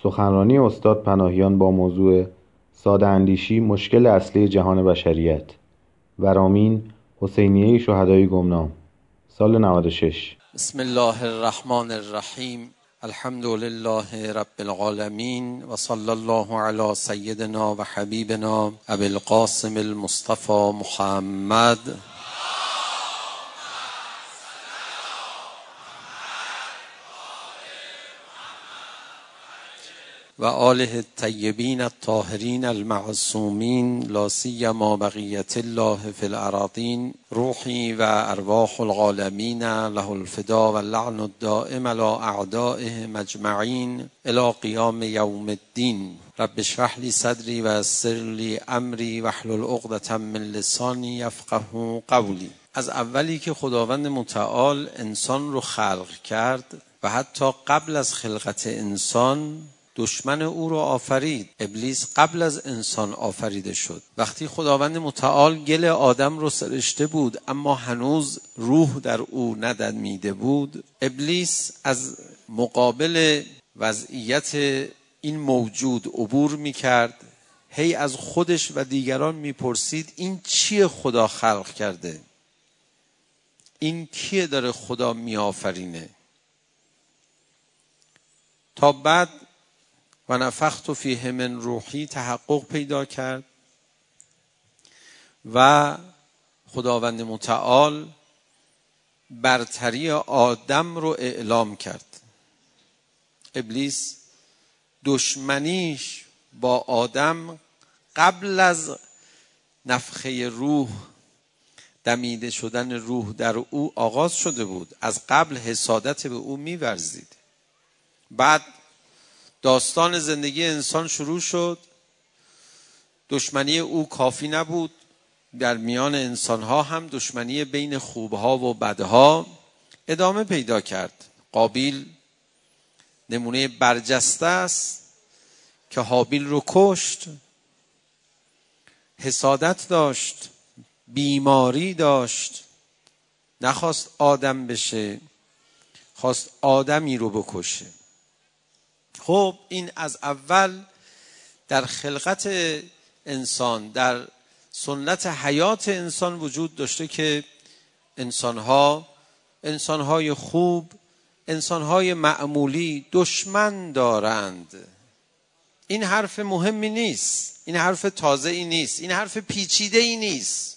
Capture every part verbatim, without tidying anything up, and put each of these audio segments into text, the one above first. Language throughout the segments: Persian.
سخنرانی استاد پناهیان با موضوع ساده اندیشی مشکل اصلی جهان بشریت. ورامین حسینیه شهدای گمنام، سال نود و شش. بسم الله الرحمن الرحیم. الحمد لله رب العالمین و صلی الله علی سیدنا و حبیبنا ابی القاسم المصطفى محمد و آله الطیبین الطاهرین المعصومین لا سیما بقیت الله فی الارضین. روحی و ارواح العالمین له الفدا و اللعن الدائم علی اعدائهم اجمعین الی قیام یوم الدین. رب اشرح لی صدری و یسر لی امری واحلل عقدة من لسانی یفقهوا قولی. از اولی که خداوند متعال انسان رو خلق کرد و حتی قبل از خلقت انسان دشمن او را آفرید. ابلیس قبل از انسان آفریده شد. وقتی خداوند متعال گل آدم رو سرشته بود اما هنوز روح در او ندمیده بود، ابلیس از مقابل وضعیت این موجود عبور میکرد، هی از خودش و دیگران میپرسید این چیه خدا خلق کرده؟ این کیه داره خدا میآفرینه؟ تا بعد و نفخت فیه من روحی تحقق پیدا کرد و خداوند متعال برتری آدم رو اعلام کرد. ابلیس دشمنیش با آدم قبل از نفخه روح، دمیده شدن روح در او آغاز شده بود. از قبل حسادت به او می‌ورزید. بعد داستان زندگی انسان شروع شد. دشمنی او کافی نبود، در میان انسانها هم دشمنی بین خوبها و بدها ادامه پیدا کرد. قابیل نمونه برجسته است که هابیل رو کشت. حسادت داشت، بیماری داشت، نخواست آدم بشه، خواست آدمی رو بکشه. خب این از اول در خلقت انسان، در سنت حیات انسان وجود داشته که انسانها انسانهای خوب، انسانهای معمولی دشمن دارند. این حرف مهمی نیست، این حرف تازه‌ای نیست، این حرف پیچیده‌ای نیست.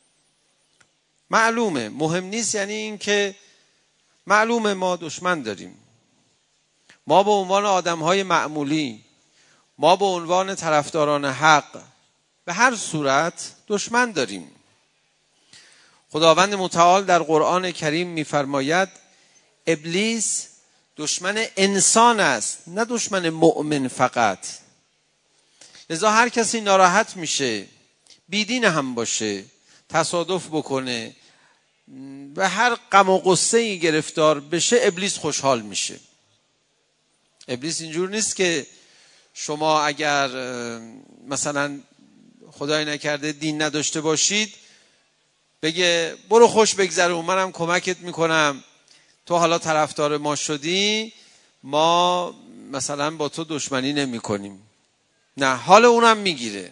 معلومه مهم نیست، یعنی این که معلومه ما دشمن داریم. ما به عنوان آدم‌های معمولی، ما به عنوان طرفداران حق به هر صورت دشمن داریم. خداوند متعال در قرآن کریم می‌فرماید ابلیس دشمن انسان است، نه دشمن مؤمن فقط. لذا هر کسی ناراحت میشه، بیدین هم باشه، تصادف بکنه، به هر غم و غصه‌ای گرفتار بشه، ابلیس خوشحال میشه. ابلیس اینجور نیست که شما اگر مثلا خدای نکرده دین نداشته باشید بگه برو خوش بگذرون، منم کمکت میکنم، تو حالا طرفدار ما شدی، ما مثلا با تو دشمنی نمی کنیم. نه، حال اونم میگیره.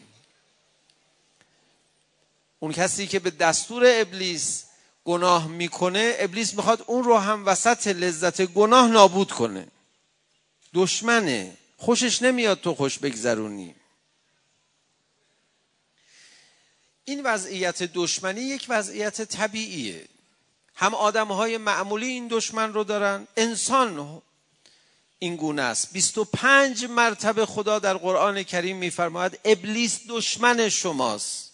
اون کسی که به دستور ابلیس گناه میکنه، ابلیس میخواد اون رو هم وسط لذت گناه نابود کنه. دشمنه، خوشش نمیاد تو خوش بگذرونی. این وضعیت دشمنی یک وضعیت طبیعیه. هم آدمهای معمولی این دشمن رو دارن، انسان این گونه است. بیست و پنج مرتبه خدا در قرآن کریم میفرماید ابلیس دشمن شماست.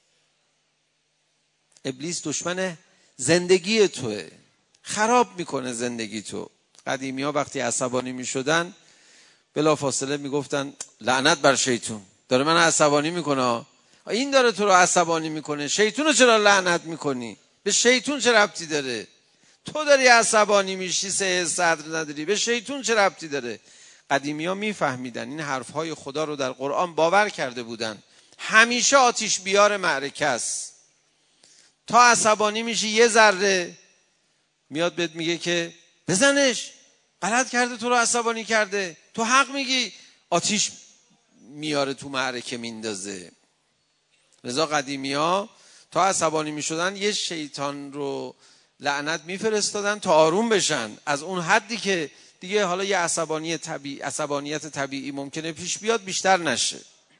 ابلیس دشمن زندگی توه، خراب میکنه زندگی تو. قدیمی ها وقتی عصبانی می شدن بلا فاصله می گفتن لعنت بر شیطون، داره من عصبانی میکنه. این داره تو رو عصبانی میکنه، شیطون رو چرا لعنت میکنی؟ به شیطون چه ربطی داره؟ تو داری عصبانی میشی، سه صدر نداری، به شیطون چه ربطی داره؟ قدیمی ها می فهمیدن، این حرفهای خدا رو در قرآن باور کرده بودن. همیشه آتیش بیار معرکه است. تا عصبانی میشی یه ذره میاد بهت میگه که بزنش، غلط کرده، تو رو عصبانی کرده، تو حق میگی، آتیش میاره تو معرکه میندازه. لذا قدیمی ها تا عصبانی میشدن یه شیطان رو لعنت میفرستادن تا آروم بشن، از اون حدی که دیگه حالا یه عصبانی طبیعی عصبانیت طبیعی ممکنه پیش بیاد بیشتر نشه.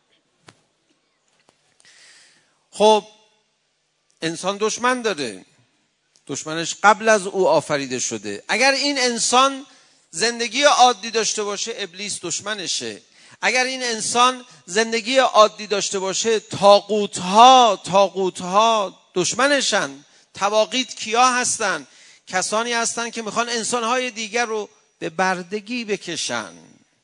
خب انسان دشمن داره، دشمنش قبل از او آفریده شده. اگر این انسان زندگی عادی داشته باشه ابلیس دشمنشه. اگر این انسان زندگی عادی داشته باشه طاغوت ها طاغوت ها دشمنشن. طواغیت کیا هستن؟ کسانی هستن که میخوان انسانهای دیگر رو به بردگی بکشن.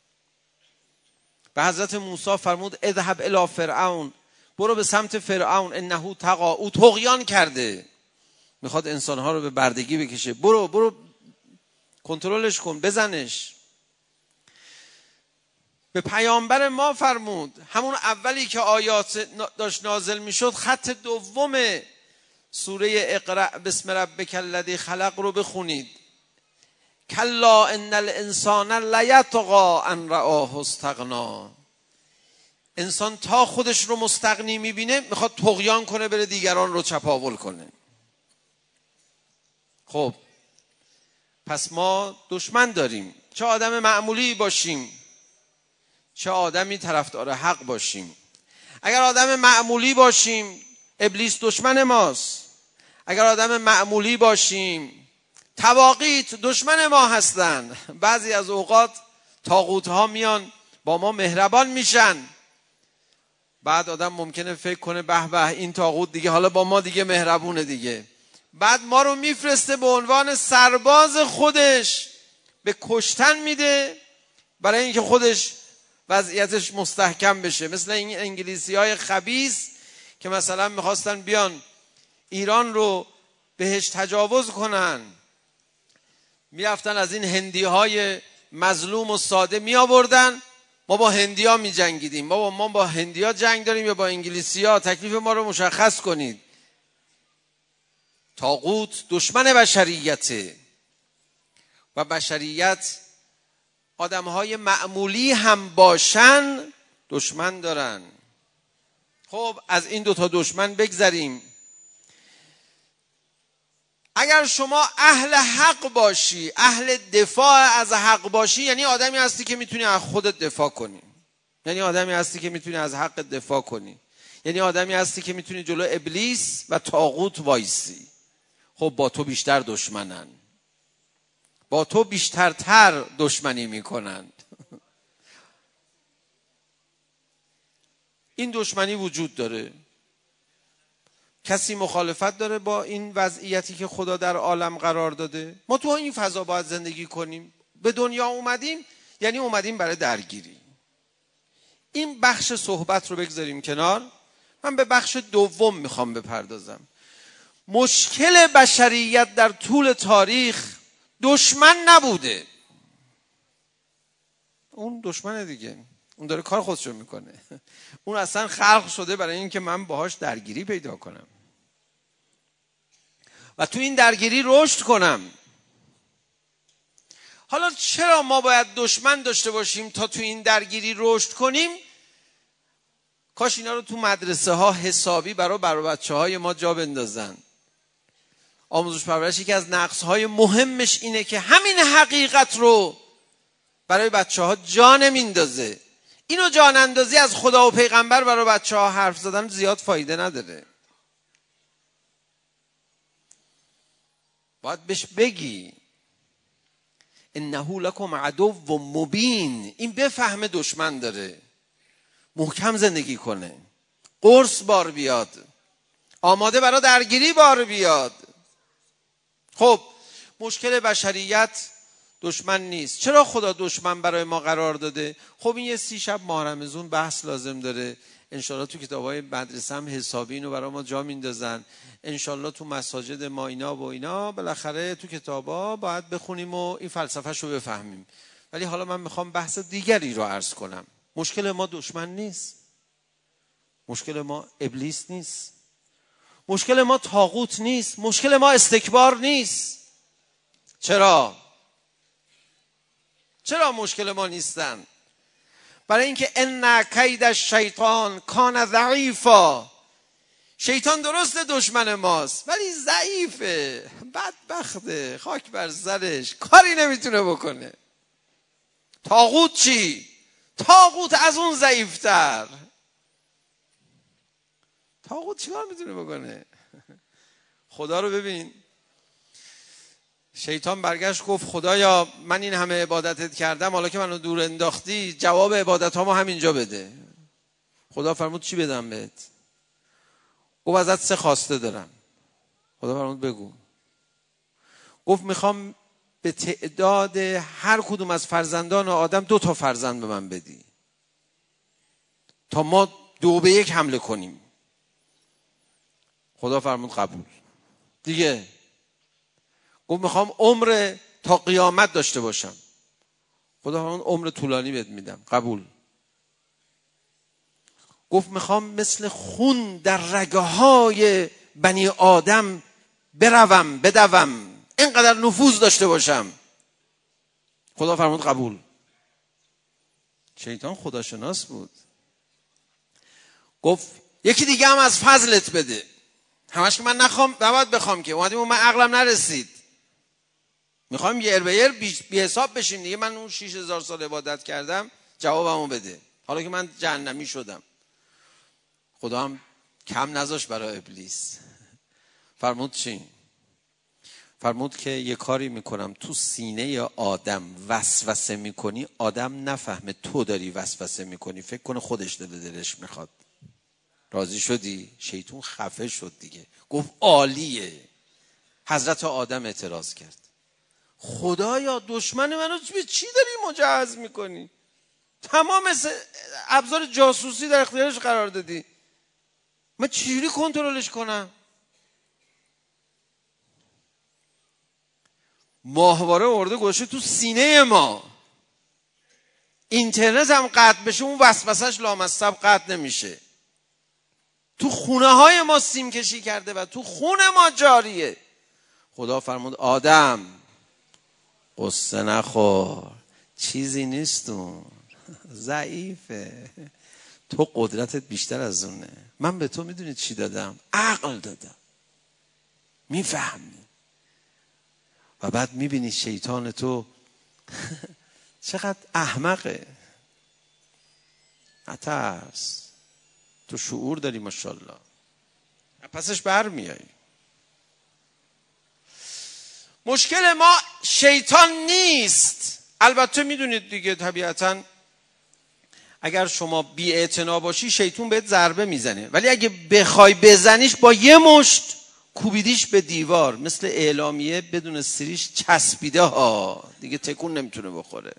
به حضرت موسی فرمود اذهب الی فرعون، برو به سمت فرعون، انه طغی، او طغیان کرده، میخواد انسانها رو به بردگی بکشه، برو برو کنترلش کن، بزنش. به پیامبر ما فرمود همون اولی که آیات داشت نازل میشد خط دوم سوره اقرأ بسم ربک الذی خلق رو بخونید. کلا ان الانسان لیطغی ان رآه استغنا. انسان تا خودش رو مستغنی میبینه میخواد طغیان کنه، بره دیگران رو چپاول کنه. خب پس ما دشمن داریم، چه آدم معمولی باشیم چه آدمی طرفدار حق باشیم. اگر آدم معمولی باشیم ابلیس دشمن ماست. اگر آدم معمولی باشیم طواغیت دشمن ما هستن. بعضی از اوقات طاغوت ها میان با ما مهربان میشن، بعد آدم ممکنه فکر کنه به به این طاغوت دیگه حالا با ما دیگه مهربونه دیگه، بعد ما رو میفرسته به عنوان سرباز خودش به کشتن میده برای اینکه خودش وضعیتش مستحکم بشه. مثل این انگلیسی های خبیث که مثلا میخواستن بیان ایران رو بهش تجاوز کنن، میرفتن از این هندی های مظلوم و ساده می آوردن، ما با هندی ها می جنگیدیم، ما با, ما با هندی ها جنگ داریم یا با انگلیسی ها، تکلیف ما رو مشخص کنید. طاغوت دشمن بشریته و بشریت آدم های معمولی هم باشن دشمن دارن. خب از این دوتا دشمن بگذریم. اگر شما اهل حق باشی، اهل دفاع از حق باشی، یعنی آدمی هستی که میتونی از خودت دفاع کنی، یعنی آدمی هستی که میتونی از حق دفاع کنی، یعنی آدمی هستی که میتونی جلو ابلیس و طاغوت وایسی. خب با تو بیشتر دشمنن، با تو بیشترتر دشمنی میکنن. این دشمنی وجود داره. کسی مخالفت داره با این وضعیتی که خدا در عالم قرار داده؟ ما تو این فضا باید زندگی کنیم. به دنیا اومدیم یعنی اومدیم برای درگیری. این بخش صحبت رو بگذاریم کنار، من به بخش دوم میخوام بپردازم. مشکل بشریت در طول تاریخ دشمن نبوده. اون دشمنه دیگه، اون داره کار خودشو میکنه. اون اصلا خلق شده برای این که من باهاش درگیری پیدا کنم و تو این درگیری رشد کنم. حالا چرا ما باید دشمن داشته باشیم تا تو این درگیری رشد کنیم؟ کاش اینا رو تو مدرسه ها حسابی برای برای بچه های ما جا بندازن. آموزش پرورش یکی از نقص های مهمش اینه که همین حقیقت رو برای بچه ها جا نمیندازه. اینو جان اندازی از خدا و پیغمبر برای بچه ها حرف زدن زیاد فایده نداره. باید بهش بگی انه لکم عدو و مبین. این بفهمه دشمن داره، محکم زندگی کنه، قرص بار بیاد، آماده برای درگیری بار بیاد. خب مشکل بشریت دشمن نیست. چرا خدا دشمن برای ما قرار داده؟ خب این یه سی شب ماه رمضان بحث لازم داره. انشالله تو کتابای مدرسه هم حسابی اینو برای ما جا میندازن. انشالله تو مساجد ما اینا و اینا بالاخره تو کتابا باید بخونیم و این فلسفه‌شو بفهمیم. ولی حالا من میخوام بحث دیگری رو عرض کنم. مشکل ما دشمن نیست، مشکل ما ابلیس نیست، مشکل ما طاغوت نیست، مشکل ما استکبار نیست. چرا؟ چرا مشکل ما نیستن؟ برای اینکه ان کید الشیطان کان ضعیفا، شیطان درسته دشمن ماست ولی ضعیفه، بدبخته، خاک بر سرش، کاری نمیتونه بکنه. طاغوت چی؟ طاغوت از اون ضعیفتر. طاغوت چیکار میتونه بکنه؟ خدا رو ببین، شیطان برگشت گفت خدایا من این همه عبادتت کردم، حالا که منو دور انداختی جواب عبادت هامو همینجا بده. خدا فرمود چی بدم بهت؟ گفت ازت سه خواسته دارم. خدا فرمود بگو. گفت میخوام به تعداد هر کدوم از فرزندان آدم دو تا فرزند به من بدی تا ما دو به یک حمله کنیم. خدا فرمود قبول. دیگه گفت میخوام عمر تا قیامت داشته باشم. خدا فرمود عمر طولانی بهت میدم. قبول. گفت میخوام مثل خون در رگه های بنی آدم بروم بدوم، اینقدر نفوذ داشته باشم. خدا فرمود قبول. شیطان خداشناس بود. گفت یکی دیگه هم از فضلت بده. همش که من نخوام نباید بخوام که اومدیم و من عقلم نرسید، میخوام یه اربیر بی حساب بشیم دیگه. من اون شیش هزار سال عبادت کردم، جوابمو بده حالا که من جهنمی شدم. خدا هم کم نذاش برای ابلیس. فرمود چی؟ فرمود که یه کاری میکنم تو سینه آدم وسوسه میکنی، آدم نفهمه تو داری وسوسه میکنی، فکر کنه خودش دل دلش میخواد. راضی شدی؟ شیطون خفه شد دیگه. گفت عالیه. حضرت آدم اعتراض کرد خدایا دشمن منو به چی داری مجهز میکنی؟ تمام ابزار جاسوسی در اختیارش قرار دادی، من چجوری کنترلش کنم؟ ماهواره ورده گوشه تو سینه ما. اینترنت هم قطع بشه اون وسوسش لامصب قطع نمیشه. تو خونه های ما سیم کشی کرده و تو خون ما جاریه. خدا فرمود آدم قصه نخور، چیزی نیستون، ضعیفه، تو قدرتت بیشتر از اونه. من به تو میدونی چی دادم؟ عقل دادم، میفهمی. و بعد میبینی شیطان تو چقدر احمقه. نترس، تو شعور داری ماشاءالله، پسش بر میایی. مشکل ما شیطان نیست. البته میدونید دیگه طبیعتاً اگر شما بی اعتنا باشی شیطان بهت ضربه میزنه، ولی اگه بخوای بزنیش با یه مشت کوبیدیش به دیوار مثل اعلامیه بدون سریش چسبیده ها، دیگه تکون نمیتونه بخوره.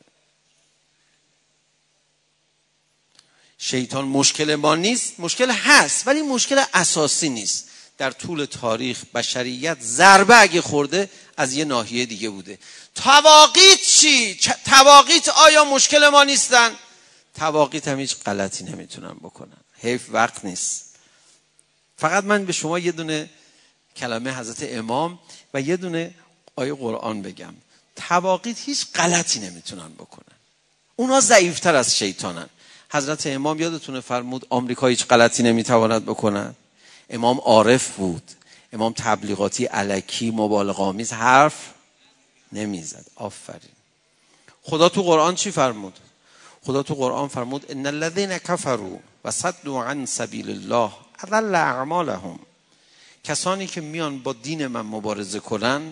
شیطان مشکل ما نیست، مشکل هست ولی مشکل اساسی نیست. در طول تاریخ بشریت ضربه اگه خورده از یه ناحیه دیگه بوده. تواقیت چی؟ تواقیت آیا مشکل ما نیستن؟ تواقیت هم هیچ غلطی نمیتونن بکنن. حیف وقت نیست. فقط من به شما یه دونه کلمه حضرت امام و یه دونه آیه قرآن بگم. تواقیت هیچ غلطی نمیتونن بکنن. اونا ضعیفتر از شیطانن. حضرت امام یادتونه فرمود آمریکا هیچ غلطی نمیتواند بکنن. امام عارف بود. امام تبلیغاتی الکی مبالغه‌آمیز حرف نمیزد. آفرین. خدا تو قرآن چی فرمود؟ خدا تو قرآن فرمود ان الذين كفروا وصدوا عن سبيل الله اضل اعمالهم. کسانی که میان با دین من مبارزه کنن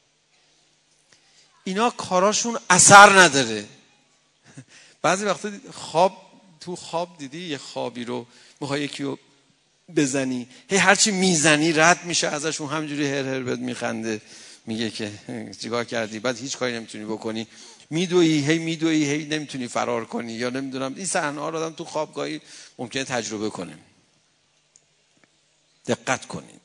اینا کاراشون اثر نداره. بعضی وقتا خواب تو خواب دیدی یه خوابی رو میخوای یکی رو بزنی، هی هرچی میزنی رد میشه ازشون، همجوری هر هر بهت میخنده، میگه که چیکار کردی، بعد هیچ کاری نمیتونی بکنی، میدوی هی میدوی هی نمیتونی فرار کنی. یا نمیدونم این صحنه ها رو آدم تو خوابگاهی ممکنه تجربه کنه. دقت کنید.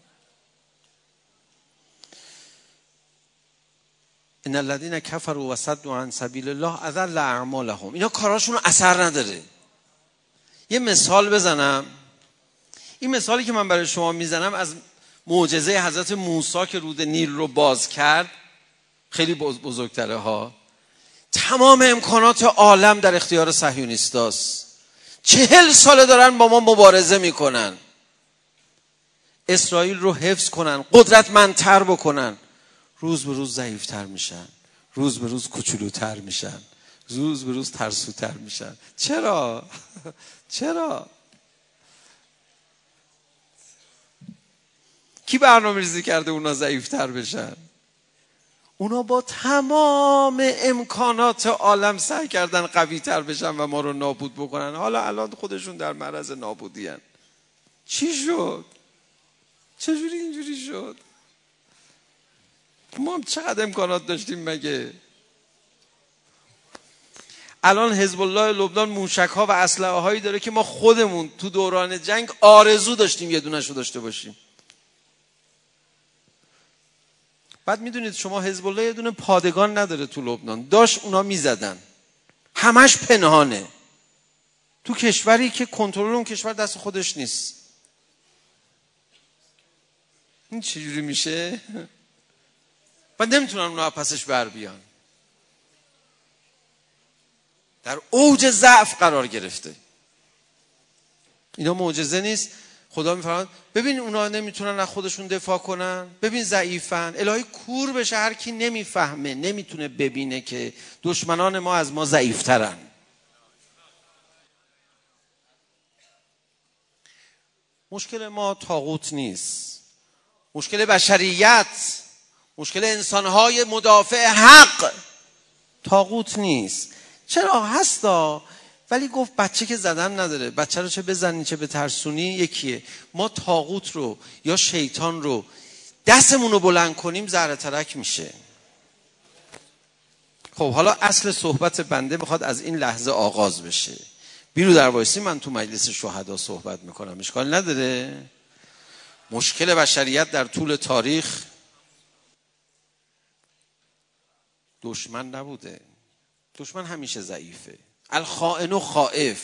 ان الذين كفروا وصدوا عن سبيل الله اضل اعمالهم. اینا کاراشون اثر نداره. یه مثال بزنم. این مثالی که من برای شما میزنم از معجزه حضرت موسی که رود نیل رو باز کرد خیلی بزرگتره ها. تمام امکانات عالم در اختیار صهیونیستاست. چهل ساله دارن با ما مبارزه میکنن اسرائیل رو حفظ کنن، قدرتمندتر بکنن. روز به روز ضعیفتر میشن، روز به روز کوچولوتر میشن، روز به روز ترسوتر میشن. چرا؟ چرا؟ کی برنامه ریزی کرده اونا ضعیفتر بشن؟ اونا با تمام امکانات عالم سعی کردن قوی تر بشن و ما رو نابود بکنن. حالا الان خودشون در معرض نابودی هن. چی شد؟ چجوری اینجوری شد؟ ما هم چقدر امکانات داشتیم مگه؟ الان حزب الله لبنان موشک ها و اسلحه هایی داره که ما خودمون تو دوران جنگ آرزو داشتیم یه دونش رو داشته باشیم. بعد میدونید شما حزب الله یه دونه پادگان نداره تو لبنان، داشت اونا میزدن، همش پنهانه تو کشوری که کنترل اون کشور دست خودش نیست. این چجوری میشه؟ و نمیتونن اونا پسش بر بیان. در اوج ضعف قرار گرفته. اینا معجزه نیست؟ خدا میفرماد ببین اونا نمیتونن از خودشون دفاع کنن، ببین ضعیفن. الهی کور بشه هر کی نمیفهمه، نمیتونه ببینه که دشمنان ما از ما ضعیفترن. مشکل ما طاغوت نیست، مشکل بشریت، مشکل انسانهای مدافع حق طاغوت نیست. چرا هستا؟ ولی گفت بچه که زدن نداره، بچه رو چه بزنی چه به ترسونی یکیه. ما طاغوت رو یا شیطان رو دستمون رو بلند کنیم زهر ترک میشه. خب حالا اصل صحبت بنده میخواد از این لحظه آغاز بشه. بیرو در وایسی من تو مجلس شهدا صحبت میکنم، اشکال نداره. مشکل بشریت در طول تاریخ دشمن نبوده، دشمن همیشه ضعیفه. الخائن و خائف.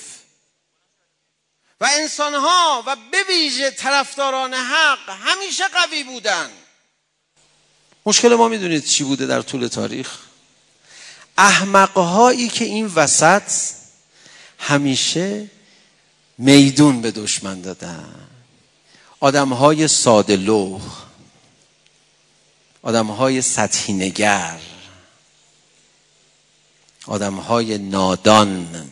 و انسانها و به ویژه طرفداران حق همیشه قوی بودن. مشکل ما میدونید چی بوده در طول تاریخ؟ احمقهایی که این وسط همیشه میدون به دشمن دادن. آدمهای ساده لوح، آدمهای سطحی نگر، آدمهای نادان،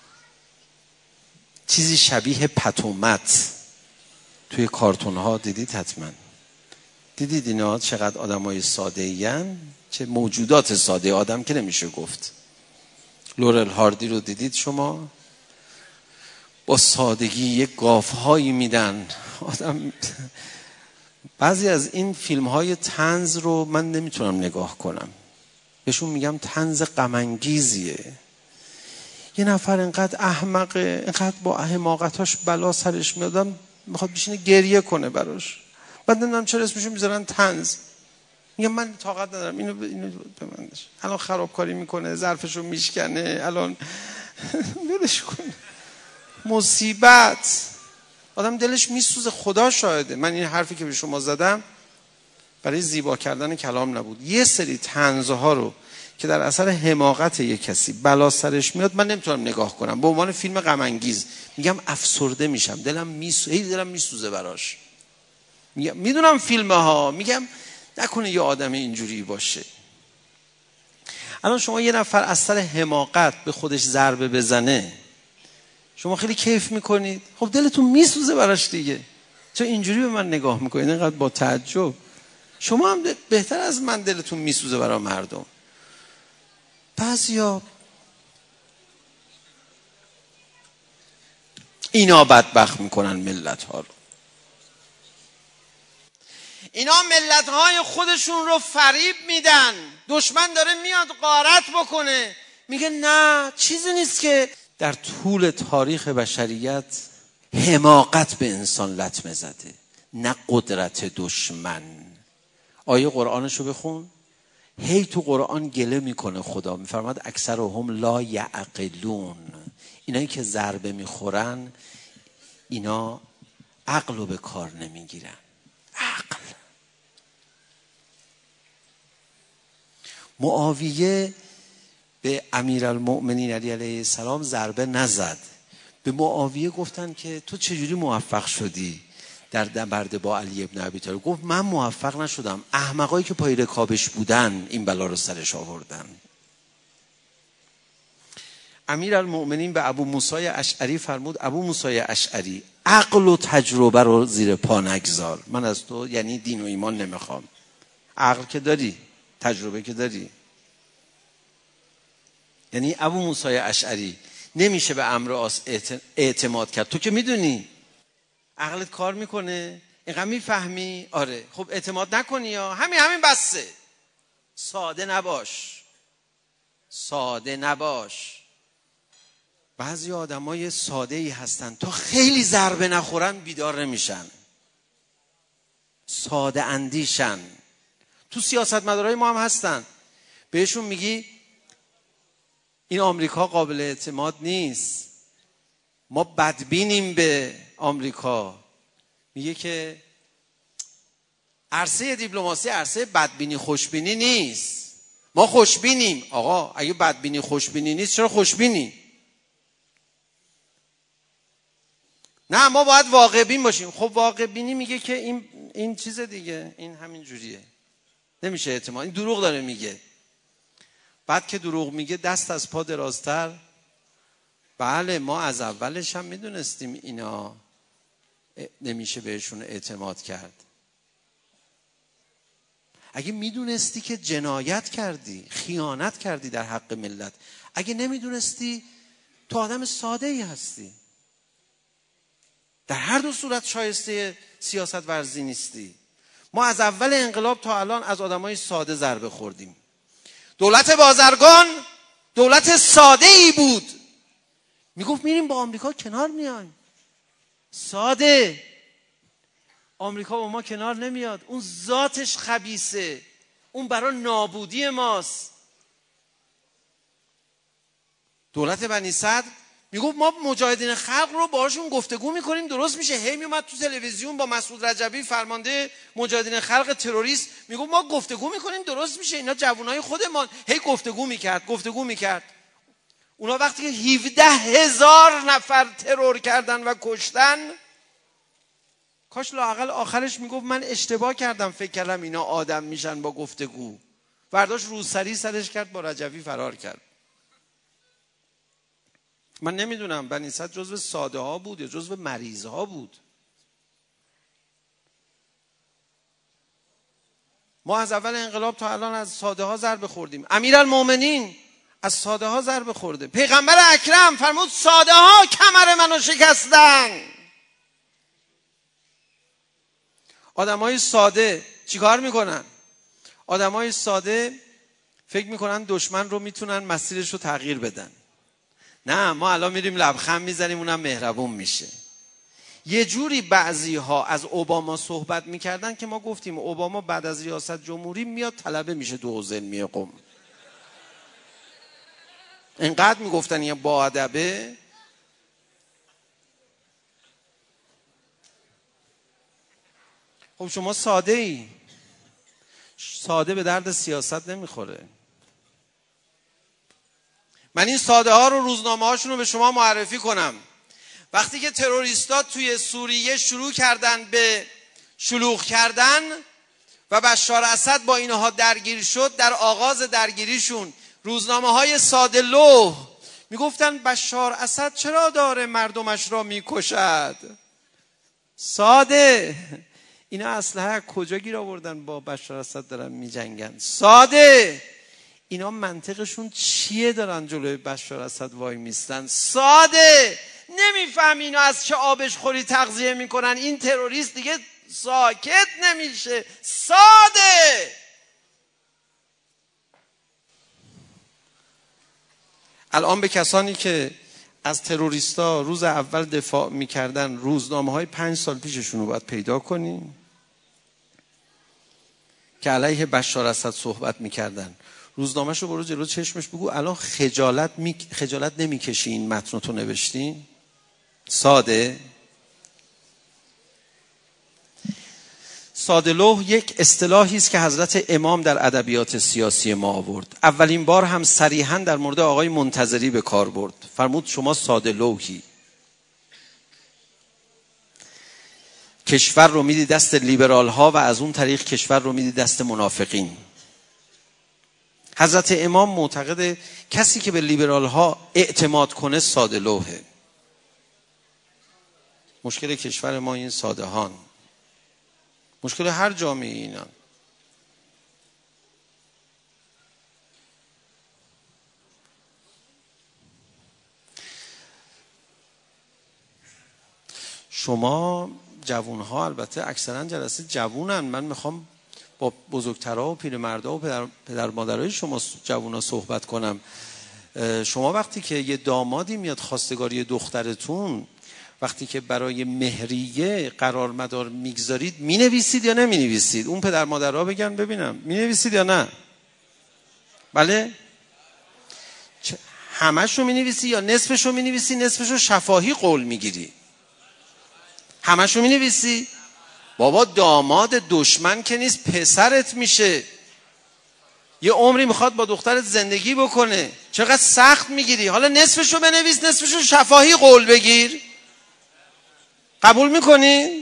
چیزی شبیه پتومت. توی کارتون ها دیدید حتما، دیدید اینا چقدر آدمای ساده این، چه موجودات ساده، آدم که نمیشه گفت. لورل هاردی رو دیدید شما؟ با سادگی یک گاف هایی میدن آدم. بعضی از این فیلم های طنز رو من نمیتونم نگاه کنم، بهشون میگم طنز غم انگیزیه. یه نفر اینقدر احمقه، اینقدر با حماقتاش بلا سرش میادم میخواد بشینه گریه کنه براش. بعد نمیدونم چرا اسمشو میذارن طنز. میگم من طاقت ندارم اینو اینو ببندش. الان خرابکاری میکنه، ظرفشو میشکنه، الان ولش کنه. مصیبت. آدم دلش میسوزه، خدا شاهده. من این حرفی که به شما زدم برای زیبا کردن کلام نبود. یه سری طنزها رو که در اثر حماقت یک کسی بلا سرش میاد من نمیتونم نگاه کنم. به عنوان فیلم غم انگیز میگم افسرده میشم، دلم میسوزه، دلم میسوزه براش. میگم میدونم فیلم ها، میگم نکنه یه آدم اینجوری باشه. الان شما یه نفر از سر حماقت به خودش ضربه بزنه، شما خیلی کیف میکنید؟ خب دلتون میسوزه براش دیگه. چرا اینجوری به من نگاه میکنید اینقدر با تعجب؟ شما هم بهتر از من دلتون میسوزه برای مردم. بعضیا اینا بدبخت میکنن ملت ها رو. اینا ملت های خودشون رو فریب میدن. دشمن داره میاد غارت بکنه، میگه نه چیزی نیست. که در طول تاریخ بشریت حماقت به انسان لطمه زده، نه قدرت دشمن. آیه قرآنشو بخون. هی تو قرآن گله میکنه خدا، میفرماد اکثرهم لا یعقلون. اینایی که ضربه میخورن اینا عقل رو به کار نمیگیرن. عقل. معاویه به امیرالمؤمنین علی علیه السلام ضربه نزد. به معاویه گفتن که تو چجوری موفق شدی در نبرد با علی ابن ابی طالب؟ گفت من موفق نشدم، احمقایی که پای رکابش بودن این بلا رو سرش آوردن. امیرالمؤمنین به ابو موسی اشعری فرمود ابو موسی اشعری عقل و تجربه رو زیر پا نگذار، من از تو یعنی دین و ایمان نمیخوام. عقل که داری، تجربه که داری، یعنی ابو موسی اشعری نمیشه به امر آس اعتماد کرد. تو که میدونی عقلت کار میکنه، اینقدر میفهمی، آره خب اعتماد نکنی یا همین همین بسه. ساده نباش، ساده نباش. بعضی آدمای ساده‌ای هستن تا خیلی ضربه نخورن بیدار نمیشن، ساده اندیشن. تو سیاستمدارای ما هم هستن، بهشون میگی این آمریکا قابل اعتماد نیست، ما بدبینیم به آمریکا. میگه که عرصه دیپلماسی عرصه بدبینی خوشبینی نیست، ما خوشبینیم. آقا اگه بدبینی خوشبینی نیست چرا خوشبینی؟ نه ما باید واقع بین باشیم. خب واقع بینی میگه که این این چیز دیگه، این همین جوریه، نمیشه اعتماد. این دروغ داره میگه. بعد که دروغ میگه دست از پا درازتر. بله ما از اولش هم میدونستیم اینا نمیشه بهشون اعتماد کرد. اگه میدونستی که جنایت کردی، خیانت کردی در حق ملت، اگه نمیدونستی تو آدم ساده ای هستی، در هر دو صورت شایسته سیاست ورزی نیستی. ما از اول انقلاب تا الان از آدمای ساده ضربه خوردیم. دولت بازرگان دولت ساده ای بود، میگفت میریم با آمریکا کنار میایم. ساده. آمریکا با ما کنار نمیاد، اون ذاتش خبیثه، اون برای نابودی ماست. دولت بنی صدر میگفت ما مجاهدین خلق رو باهاشون گفتگو میکنیم درست میشه. هی میومد تو تلویزیون با مسعود رجبی فرمانده مجاهدین خلق تروریست میگفت ما گفتگو میکنیم درست میشه، اینا جوانای خودمان. هی گفتگو میکرد گفتگو میکرد. اونا وقتی که هفده هزار نفر ترور کردن و کشتن، کاش لااقل آخرش میگفت من اشتباه کردم، فکر کردم اینا آدم میشن با گفتگو. برداشت روسری سرش کرد، با رجبی فرار کرد. من نمیدونم بنی صدر جزو ساده ها بود یا جزو مریض ها بود. ما از اول انقلاب تا الان از ساده ها ضربه خوردیم. امیرالمؤمنین از ساده ها ضربه خورده. پیغمبر اکرم فرمود ساده ها کمر منو شکستن. آدمای ساده چیکار میکنن؟ آدمای ساده فکر میکنن دشمن رو میتونن مسیرش رو تغییر بدن. نه، ما الان میریم لبخند میزنیم اونم مهربون میشه. یه جوری بعضی ها از اوباما صحبت میکردن که ما گفتیم اوباما بعد از ریاست جمهوری میاد طلبه میشه دو حوزه قم. اینقدر میگفتن یه با ادبه. خب شما ساده ای، ساده به درد سیاست نمیخوره. من این ساده ها رو روزنامه هاشون رو به شما معرفی کنم. وقتی که تروریستا توی سوریه شروع کردن به شلوغ کردن و بشار اسد با اینها درگیر شد، در آغاز درگیریشون روزنامه های ساده لوح میگفتن بشار اسد چرا داره مردمش را میکشد؟ ساده. اینا اسلحه کجا گیر آوردن با بشار اسد دارن میجنگن؟ ساده. اینا منطقشون چیه دارن جلوی بشار اسد وای میستن؟ ساده. نمیفهم اینا از چه آبش خوری تغذیه میکنن. این تروریست دیگه ساکت نمیشه. ساده. الان به کسانی که از تروریستا روز اول دفاع میکردن روزنامه های پنج سال پیششون رو باید پیدا کنیم که علیه بشار اسد صحبت میکردن. روزنامه‌شو برو جلو چشمش بگو الان خجالت می... خجالت نمیکشی این متن تو نوشتی؟ ساده. ساده لوح یک اصطلاحی است که حضرت امام در ادبیات سیاسی ما آورد. اولین بار هم صریحاً در مورد آقای منتظری به کار برد. فرمود شما ساده لوحی. کشور رو میدی دست لیبرال ها و از اون طریق کشور رو میدی دست منافقین. حضرت امام معتقد کسی که به لیبرال ها اعتماد کنه ساده لوحه. مشکل کشور ما این ساده هان، مشکل هر جامعه اینان. شما جوون ها البته اکثرا جلسه جوونن، من میخوام با بزرگترها و پیرمردا و پدر, پدر مادرای شما جوون ها صحبت کنم. شما وقتی که یه دامادی میاد خواستگاری دخترتون، وقتی که برای مهریه قرار مدار میگذارید، مینویسید یا نمینویسید؟ اون پدر مادرها بگن ببینم مینویسید یا نه؟ بله؟ همشو مینویسی یا نصفشو مینویسی؟ نصفشو شفاهی قول میگیری؟ همشو مینویسی؟ بابا داماد دشمن که نیست، پسرت میشه، یه عمری میخواد با دخترت زندگی بکنه، چقدر سخت میگیری؟ حالا نصفشو بنویس، نصفشو شفاهی قول بگیر. قبول میکنی؟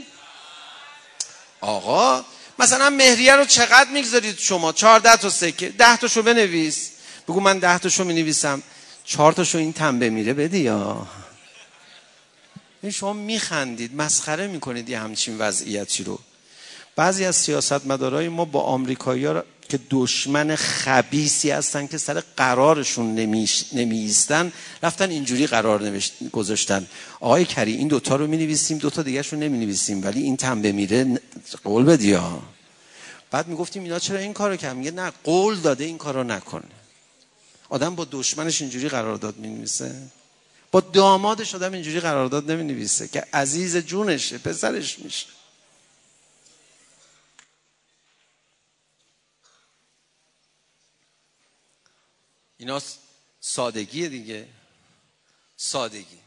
آقا مثلا مهریه رو چقدر میگذارید شما؟ چهارده تا سکه، ده تاشو بنویس، بگو من ده تاشو مینویسم، چهار تاشو این تنبه میره بدی. یا این شما میخندید، مسخره میکنید یه همچین وضعیتی رو. بعضی از سیاستمدارای ما با آمریکایی‌ها که دشمن خبیثی هستن که سر قرارشون نمیایستن، رفتن اینجوری قرار نوشت گذاشتن آقای کری این دوتا رو مینویسیم، دوتا دیگرش رو نمینویسیم، ولی این تنبه میره قول بدی ها. بعد میگفتیم اینا چرا این کارو کردن؟ میگه نه قول داده این کارو نکنه. آدم با دشمنش اینجوری قرارداد مینویسه؟ با دامادش آدم اینجوری قرارداد نمینویسه که عزیز جونشه، پسرش میشه. اینا سادگیه دیگه، سادگی.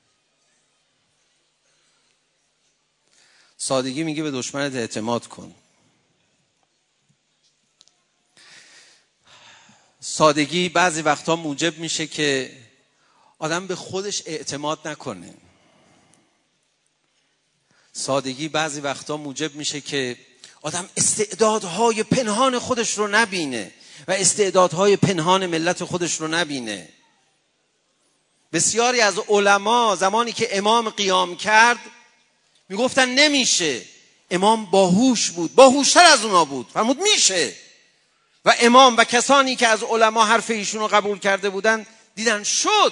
سادگی میگه به دشمنت اعتماد کن. سادگی بعضی وقتا موجب میشه که آدم به خودش اعتماد نکنه. سادگی بعضی وقتا موجب میشه که آدم استعدادهای پنهان خودش رو نبینه و استعدادهای پنهان ملت خودش رو نبینه. بسیاری از علما زمانی که امام قیام کرد میگفتن نمیشه. امام باهوش بود، باهوشتر از اونا بود، فرمود میشه. و امام و کسانی که از علما حرف ایشون رو قبول کرده بودن دیدن شد.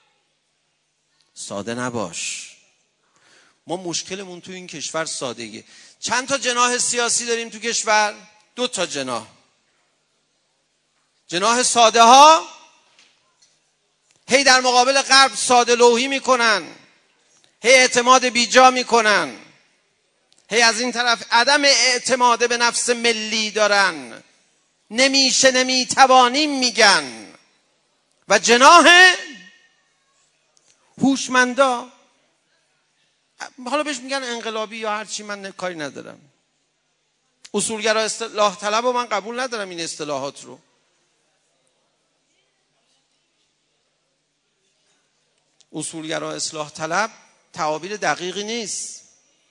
ساده نباش. ما مشکلمون تو این کشور سادگی. چند تا جناح سیاسی داریم تو کشور؟ دو تا جناح. جناح ساده ها هی در مقابل غرب ساده لوحی میکنن، هی اعتماد بیجا میکنن، هی از این طرف عدم اعتماد به نفس ملی دارن، نمیشه نمیتوانیم میگن. و جناح هوشمندا، حالا بهش میگن انقلابی یا هر چی، من کاری ندارم. اصولگرا اصلاح طلب و من قبول ندارم این اصطلاحات رو. اصولگرا اصلاح طلب تعابیر دقیقی نیست.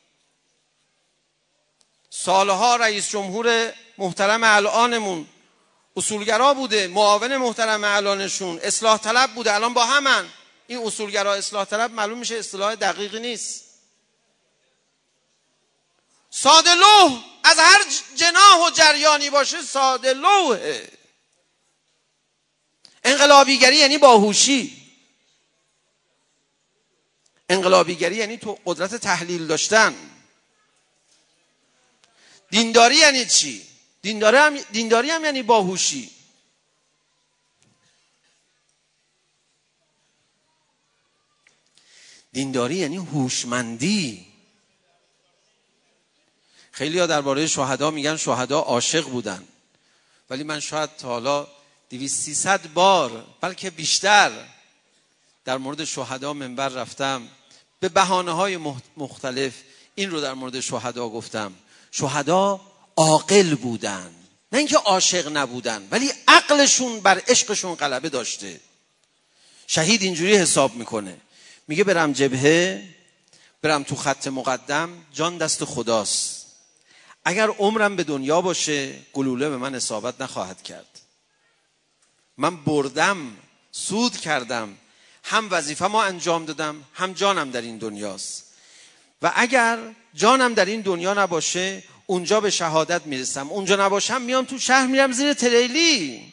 سالها رئیس جمهور محترم الانمون اصولگرا بوده، معاون محترم الانشون اصلاح طلب بوده، الان با همن. این اصولگرا اصلاح طلب معلوم میشه اصطلاح دقیقی نیست. ساده لوح از هر جناح و جریانی باشه ساده لوحه. انقلابیگری یعنی باهوشی. انقلابیگری یعنی تو قدرت تحلیل داشتن. دینداری یعنی چی؟ دینداری هم, دینداری هم یعنی باهوشی. دینداری یعنی هوشمندی. خیلی ها درباره شهدا میگن شهدا عاشق بودن، ولی من شاید تا حالا دویست سیصد بار بلکه بیشتر در مورد شهدا منبر رفتم، به بهانه‌های مختلف این رو در مورد شهدا گفتم. شهدا عاقل بودن، نه اینکه عاشق نبودن، ولی عقلشون بر عشقشون غلبه داشته. شهید اینجوری حساب میکنه، میگه برم جبهه، برم تو خط مقدم، جان دست خداست. اگر عمرم به دنیا باشه گلوله به من اصابت نخواهد کرد. من بردم، سود کردم، هم وظیفه ما انجام دادم، هم جانم در این دنیاست. و اگر جانم در این دنیا نباشه اونجا به شهادت میرسم، اونجا نباشم میام تو شهر میرم زیر تریلی.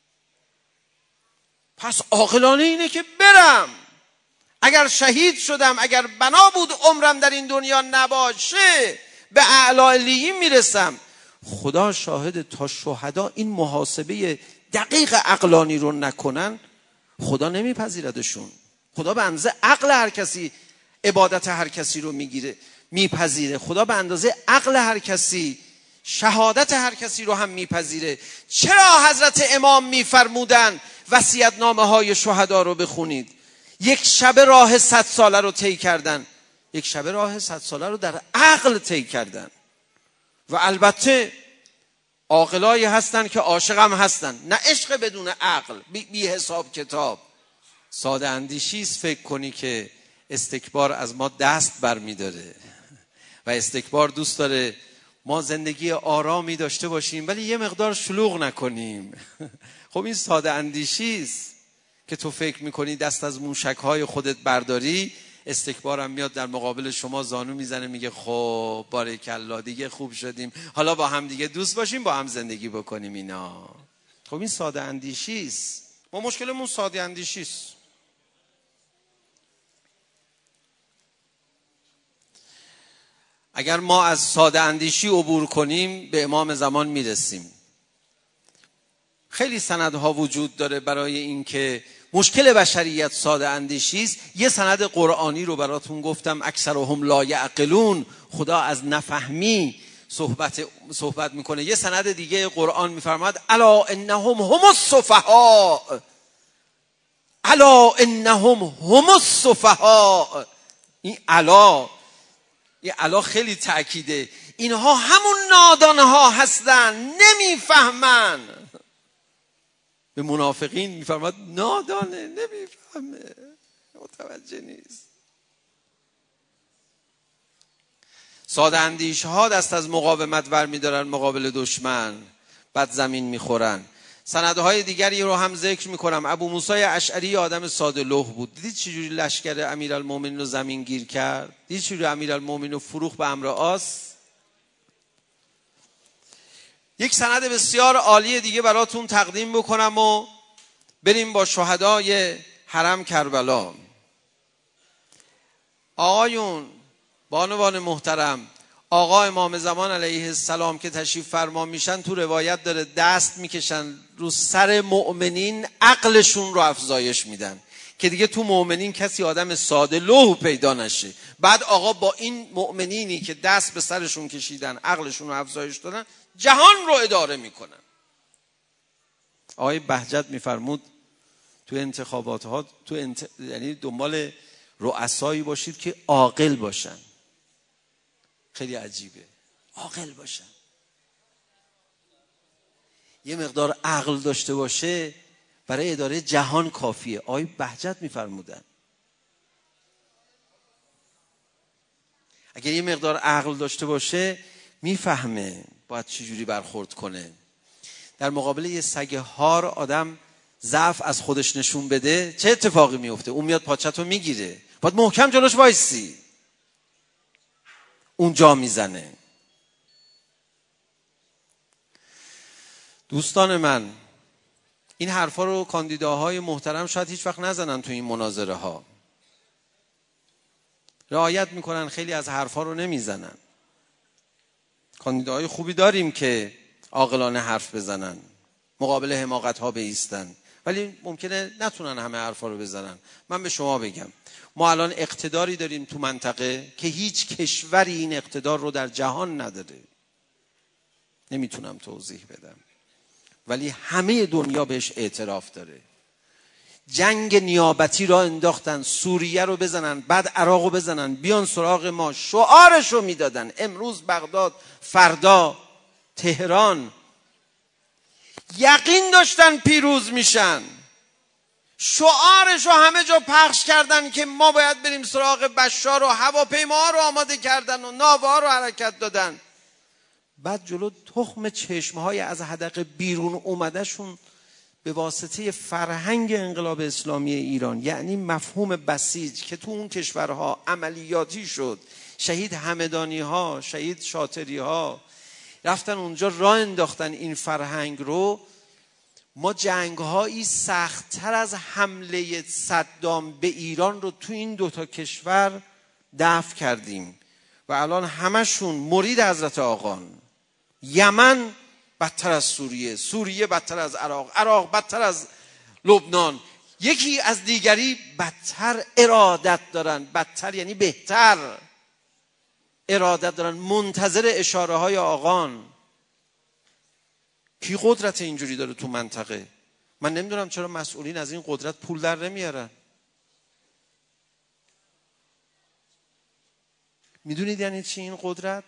پس عاقلانه اینه که برم. اگر شهید شدم، اگر بنا بود عمرم در این دنیا نباشه به اعلی علیین میرسم. خدا شاهد، تا شهدا این محاسبه دقیق عقلانی رو نکنن خدا نمیپذیردشون. خدا به اندازه عقل هر کسی عبادت هر کسی رو میگیره میپذیره. خدا به اندازه عقل هر کسی شهادت هر کسی رو هم میپذیره. چرا حضرت امام میفرمودن وصیت‌نامه های شهدا رو بخونید؟ یک شب راه صد ساله رو طی کردن، یک شب راه صد ساله رو در عقل طی کردن. و البته عاقلایی هستن که عاشق هم هستن، نه عشق بدون عقل، بی, بی حساب کتاب. ساده اندیشی است فکر کنی که استکبار از ما دست بر می داره و استکبار دوست داره ما زندگی آرامی داشته باشیم ولی یه مقدار شلوغ نکنیم. خب این ساده اندیشی است که تو فکر میکنی دست از موشک‌های خودت برداری. استکبارم میاد در مقابل شما زانو میزنه، میگه خب بارکالله دیگه خوب شدیم، حالا با هم دیگه دوست باشیم، با هم زندگی بکنیم. اینا خب این ساده اندیشی است. ما مشکلمون ساده اندیشی است. اگر ما از ساده اندیشی عبور کنیم به امام زمان میرسیم. خیلی سندها وجود داره برای اینکه مشکل بشریت ساده اندیشی است. یه سند قرآنی رو براتون گفتم، اکثرهم لا یعقلون، خدا از نفهمی صحبت صحبت میکنه. یه سند دیگه قرآن میفرماد الا انهم هم السفهاء، الا انهم هم السفهاء. این الا این الا خیلی تأکیده، اینها همون نادانها هستن، نمیفهمن. به منافقین میفرماد نادانه، نمیفهمه، متوجه نیست. ساده اندیش ها دست از مقاومت برمیدارن مقابل دشمن، بعد زمین میخورن. سندهای دیگری رو هم ذکر میکنم. ابو موسی اشعری آدم ساده لوح بود. دیدید چجوری لشکر امیرالمومنین رو زمین گیر کرد؟ دیدید چجوری امیرالمومنین رو فروخت به امر آس؟ یک سند بسیار عالی دیگه براتون تقدیم بکنم و بریم با شهدای حرم کربلا. آقایون بانوان محترم، آقا امام زمان علیه السلام که تشریف فرما میشن، تو روایت داره دست میکشن رو سر مؤمنین، عقلشون رو افزایش میدن که دیگه تو مؤمنین کسی آدم ساده لوح پیدا نشه. بعد آقا با این مؤمنینی که دست به سرشون کشیدن، عقلشون رو افزایش دادن، جهان رو اداره میکنن. آقای بهجت میفرمود تو انتخابات ها تو انت... یعنی دنبال رؤسایی باشید که عاقل باشن. خیلی عجیبه، عاقل باشن. یه مقدار عقل داشته باشه برای اداره جهان کافیه. آقای بهجت میفرمودن اگر یه مقدار عقل داشته باشه میفهمه باید چجوری برخورد کنه. در مقابل یه سگ هار آدم ضعف از خودش نشون بده، چه اتفاقی میفته؟ اون میاد پاچتو میگیره، باید محکم جلوش وایسی، اونجا میزنه. دوستان من، این حرفا رو کاندیداهای محترم شاید هیچ وقت نزنن تو این مناظره ها. رعایت میکنن، خیلی از حرفا رو نمیزنن. کاندیداهای خوبی داریم که عاقلانه حرف بزنن، مقابل حماقت ها بایستن، ولی ممکنه نتونن همه حرفا رو بزنن. من به شما بگم ما الان اقتداری داریم تو منطقه که هیچ کشوری این اقتدار رو در جهان نداره. نمیتونم توضیح بدم ولی همه دنیا بهش اعتراف داره. جنگ نیابتی را انداختن، سوریه رو بزنن، بعد عراق رو بزنن، بیان سراغ ما، شعارش رو میدادن، امروز بغداد، فردا تهران. یقین داشتن پیروز میشن، شعارش رو همه جا پخش کردن که ما باید بریم سراغ بشار و هواپیماها رو آماده کردن و ناوها رو حرکت دادن. بعد جلو تخم چشمهای از حدقه بیرون اومدهشون به واسطه فرهنگ انقلاب اسلامی ایران، یعنی مفهوم بسیج که تو اون کشورها عملیاتی شد، شهید همدانی ها، شهید شاطری ها رفتن اونجا راه انداختن این فرهنگ رو. ما جنگ‌هایی سخت‌تر از حمله صدام به ایران رو تو این دوتا کشور دفع کردیم و الان همشون مرید حضرت آقان. یمن بدتر از سوریه، سوریه بدتر از عراق، عراق بدتر از لبنان، یکی از دیگری بدتر ارادت دارن. بدتر یعنی بهتر ارادت دارن، منتظر اشاره های آقان. کی قدرت اینجوری داره تو منطقه؟ من نمیدونم چرا مسئولین از این قدرت پول در نمیارن. میدونید یعنی چی این قدرت؟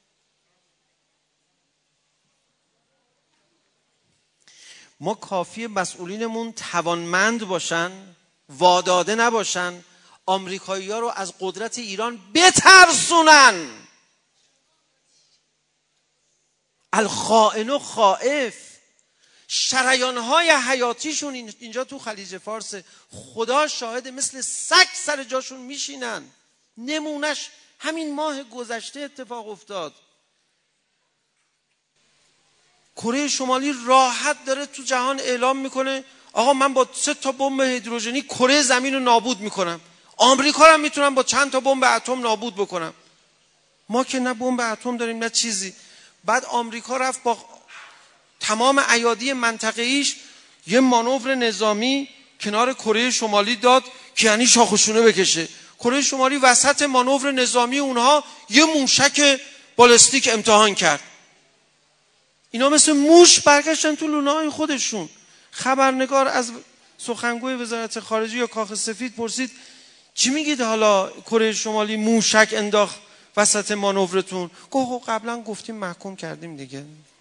ما کافیه مسئولینمون توانمند باشن، واداده نباشن، آمریکایی‌ها رو از قدرت ایران بترسونن. الخائن خائف. شریان‌های حیاتیشون اینجا تو خلیج فارس، خدا شاهد، مثل سگ سر جاشون میشینن. نمونش همین ماه گذشته اتفاق افتاد. کره شمالی راحت داره تو جهان اعلام میکنه آقا من با سه تا بمب هیدروژنی کره زمین رو نابود میکنم. آمریکا رو میتونم با چند تا بمب اتم نابود بکنم. ما که نه بمب اتم داریم نه چیزی. بعد آمریکا رفت با تمام ایادی منطقه‌ایش یه مانور نظامی کنار کره شمالی داد که یعنی شاخشونه بکشه. کره شمالی وسط مانور نظامی اونها یه موشک بالستیک امتحان کرد. اینا مثل موش برگشتن تو لونه‌های خودشون. خبرنگار از سخنگوی وزارت خارجه یا کاخ سفید پرسید چی میگید حالا کره شمالی موشک انداخت وسط مانورتون؟ گفت قبلا گفتیم محکوم کردیم دیگه.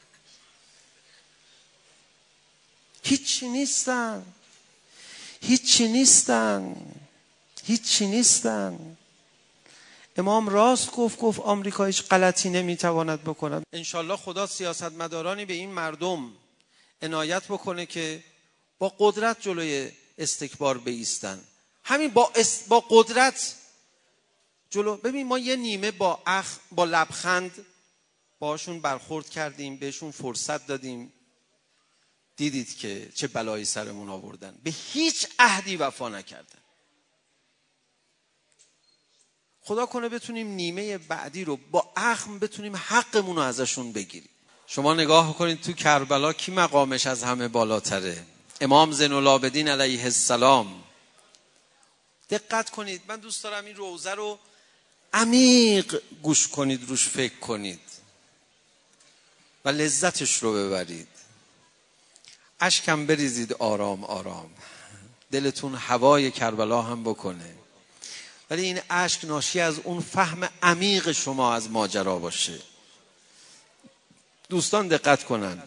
هیچی نیستن، هیچی نیستن، هیچی نیستن. امام راست گفت، گفت آمریکا هیچ غلطی نمیتواند بکند. انشالله خدا سیاستمدارانی به این مردم عنایت بکنه که با قدرت جلوی استکبار بایستن. همین با است... با قدرت جلو. ببین ما یه نیمه با اخ با لبخند باشون برخورد کردیم، بهشون فرصت دادیم، دیدید که چه بلایی سرمون آوردن. به هیچ عهدی وفا نکردن. خدا کنه بتونیم نیمه بعدی رو با اخم بتونیم حقمون رو ازشون بگیریم. شما نگاه کنید تو کربلا کی مقامش از همه بالاتره؟ امام زین العابدین علیه السلام. دقت کنید، من دوست دارم این روزه رو عمیق گوش کنید، روش فکر کنید و لذتش رو ببرید. اشکم بریزید آرام آرام، دلتون هوای کربلا هم بکنه، ولی این اشک ناشی از اون فهم عمیق شما از ماجرا باشه. دوستان دقت کنن.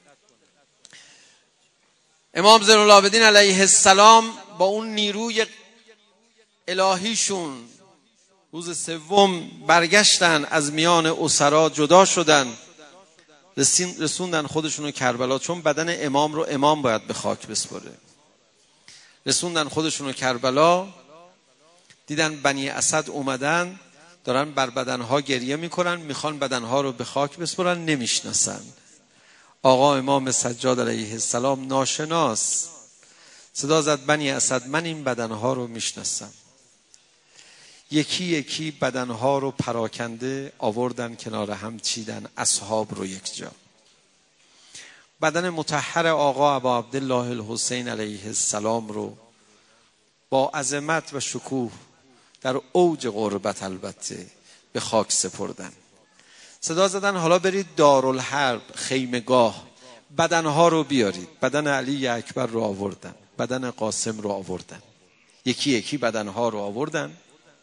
امام زین العابدین علیه السلام با اون نیروی الهیشون روز سوم برگشتن، از میان اسرا جدا شدن، رسوندن خودشونو کربلا، چون بدن امام رو امام باید به خاک بسپره. رسوندن خودشونو کربلا، دیدن بنی اسد اومدن دارن بر بدنها گریه میکنن، میخوان بدنها رو به خاک بسپرن، نمیشناسن. آقا امام سجاد علیه السلام ناشناس صدا زد بنی اسد من این بدنها رو میشناسم. یکی یکی بدنها رو پراکنده آوردن کنار هم چیدن، اصحاب رو یک جا. بدن مطهر آقا ابا عبدالله الحسین علیه السلام رو با عظمت و شکوه در اوج قربت البته به خاک سپردن. صدا زدن حالا برید دارالحرب، خیمگاه، بدنها رو بیارید. بدن علی اکبر رو آوردن. بدن قاسم رو آوردن، یکی یکی بدنها رو آوردن.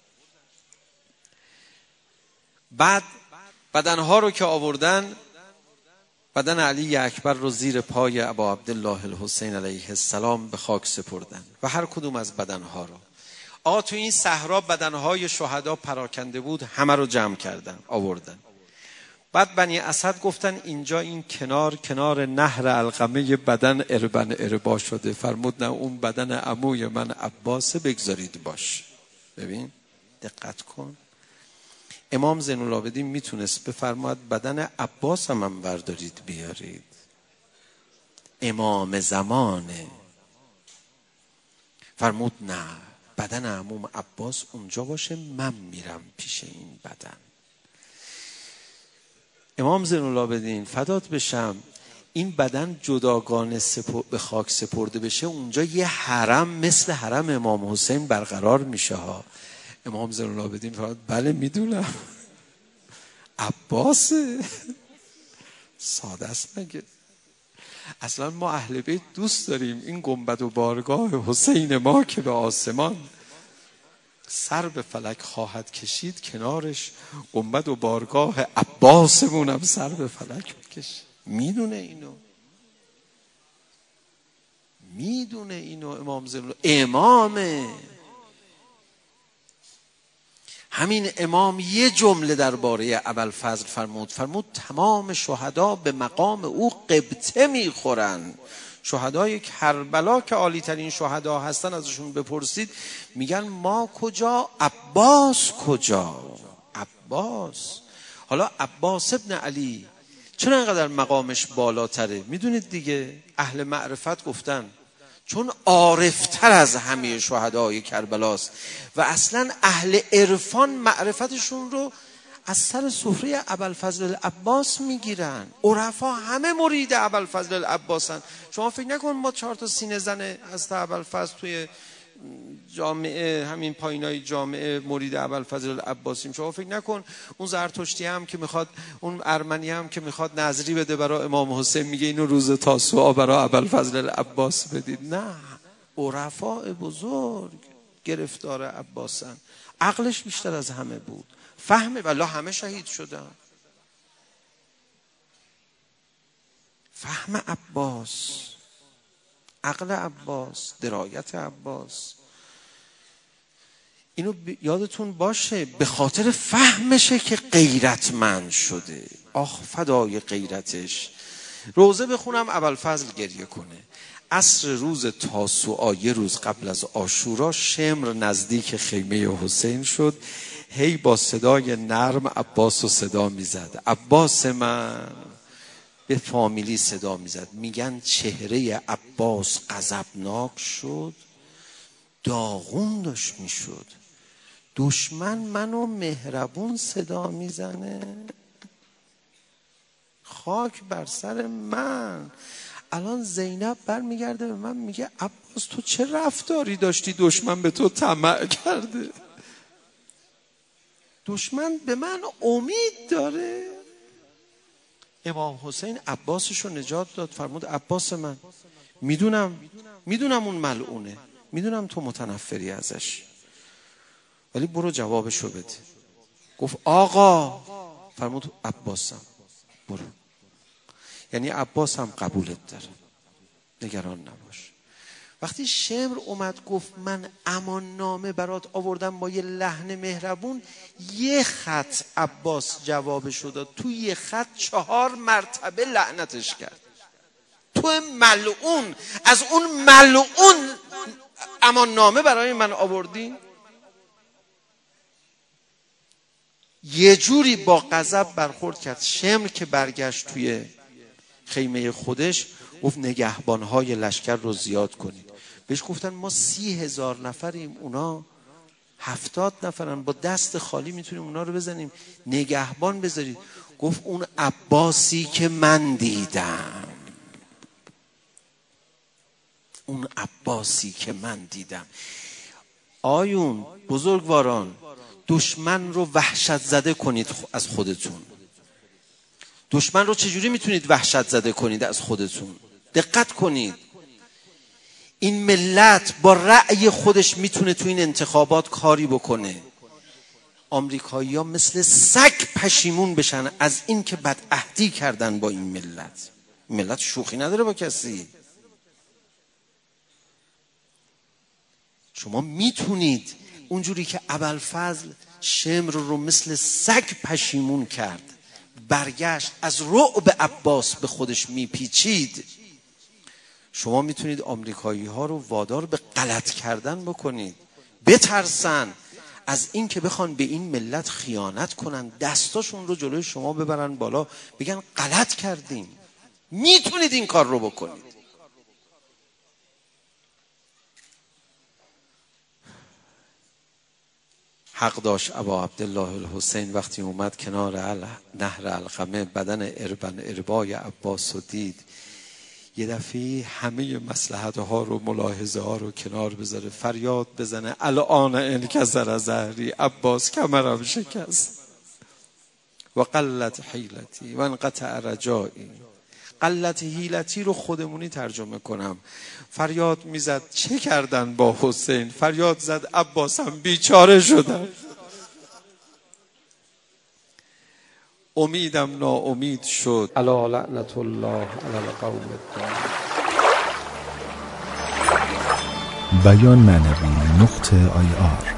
بعد بدنها رو که آوردن، بدن علی اکبر رو زیر پای ابا عبدالله الحسین علیه السلام به خاک سپردن و هر کدوم از بدنها رو. آقا تو این صحرا بدنهای شهدا پراکنده بود، همه رو جمع کردن آوردن. بعد بنی اسد گفتن اینجا این کنار کنار نهر علقمه بدن اربن اربا شده، فرمود نه اون بدن عموی من عباس، بگذارید باش. ببین دقت کن، امام زین العابدین میتونست بفرماید بدن عباس هم, هم بردارید بیارید، امام زمانه. فرمود نه، بدن عموم عباس اونجا باشه، من میرم پیش این بدن. امام زین العابدین فدات بشم، این بدن جداگانه سپر... به خاک سپرده بشه، اونجا یه حرم مثل حرم امام حسین برقرار میشه ها. امام زین العابدین فرمود بله میدونم، عباسه. ساده است مگه؟ اصلا ما اهل بیت دوست داریم این گنبد و بارگاه حسین ما که به آسمان سر به فلک خواهد کشید، کنارش گنبد و بارگاه عباسمونم سر به فلک بکشید. میدونه اینو، میدونه اینو امام زین امامه. همین امام یه جمله درباره ابوالفضل فرمود، فرمود تمام شهدا به مقام او قبطه میخورن. شهدای کربلا که عالی ترین شهدا هستن، ازشون بپرسید میگن ما کجا، عباس کجا، عباس. حالا عباس ابن علی چرا اینقدر مقامش بالاتره؟ میدونید دیگه، اهل معرفت گفتن چون عارفتر از همه شهدای کربلاست و اصلا اهل عرفان معرفتشون رو از سر سفره ابوالفضل العباس میگیرن. عرفا همه مرید ابوالفضل العباسن. شما فکر نکن ما چهار تا سینه زن از ابوالفضل توی جامعه، همین پایینای جامعه مرید ابوالفضل العباسیم. شما فکر نکن اون زرتشتی هم که میخواد، اون ارمنی هم که میخواد نظری بده برای امام حسین میگه اینو روز تاسوعا برای ابوالفضل العباس بدید. نه، عرفاء بزرگ گرفتار عباسن. عقلش بیشتر از همه بود، فهمه، والله همه شهید شدن. فهم عباس، عقل عباس، درایت عباس، اینو یادتون باشه. به خاطر فهمشه که غیرتمند شده. آخ فدای غیرتش. روزه بخونم ابوالفضل گریه کنه. عصر روز تاسوعا، یه روز قبل از عاشورا، شمر نزدیک خیمه حسین شد. هی با صدای نرم عباس رو صدا میزد، عباس من، به فامیلی صدا میزد. میگن چهره عباس غضبناک شد، داغون داشت میشد. دشمن منو مهربون صدا میزنه، خاک بر سر من. الان زینب برمیگرده به من میگه عباس تو چه رفتاری داشتی دشمن به تو طمع کرده؟ دشمن به من امید داره. امام حسین عباسشو نجات داد، فرمود عباس من، میدونم میدونم اون ملعونه، میدونم تو متنفری ازش، ولی برو جوابشو بده. گفت آقا، فرمود عباسم برو. یعنی عباس هم قبولت داره، نگران نباش. وقتی شمر اومد گفت من امان نامه برات آوردم با یه لحن مهربون، یه خط عباس جوابشو داد، تو یه خط چهار مرتبه لعنتش کرد. تو ملعون، از اون ملعون امان نامه برای من آوردی؟ یه جوری با غضب برخورد کرد. شمر که برگشت توی خیمه خودش گفت نگهبانهای لشکر رو زیاد کنید. بهش گفتن ما سی هزار نفریم، اونا هفتاد نفرن، با دست خالی میتونیم اونا رو بزنیم، نگهبان بذارید. گفت اون عباسی که من دیدم، اون عباسی که من دیدم. آیون بزرگواران، دشمن رو وحشت زده کنید از خودتون. دشمن رو چجوری میتونید وحشت زده کنید از خودتون؟ دقت کنید. این ملت با رأی خودش میتونه تو این انتخابات کاری بکنه. آمریکایی ها مثل سگ پشیمون بشن از این که بدعهدی کردن با این ملت. ملت شوخی نداره با کسی. شما میتونید اونجوری که ابوالفضل شمر رو مثل سگ پشیمون کرد، برگشت از رعب عباس به خودش میپیچید، شما میتونید آمریکایی ها رو وادار به غلط کردن بکنید، بترسن از این که بخوان به این ملت خیانت کنن، دستاشون رو جلوی شما ببرن بالا بگن غلط کردیم. میتونید این کار رو بکنید. حق داشت ابا عبدالله الحسین وقتی اومد کنار نهر علقمه بدن اربن اربای عباس رو دید، یه دفعه همه مصلحت ها رو ملاحظه ها رو کنار بذاره، فریاد بزنه الان انکسر ظهری، عباس کمرم شکست و قلت حیلتی و انقطع رجایی. قلت حیلتی رو خودمونی ترجمه کنم، فریاد میزد چه کردن با حسین؟ فریاد زد عباسم بیچاره شدن. امیدم ناامید شد. الا لعنت الله علی القوم الظالمین. بیان معنوی نقطه آی آر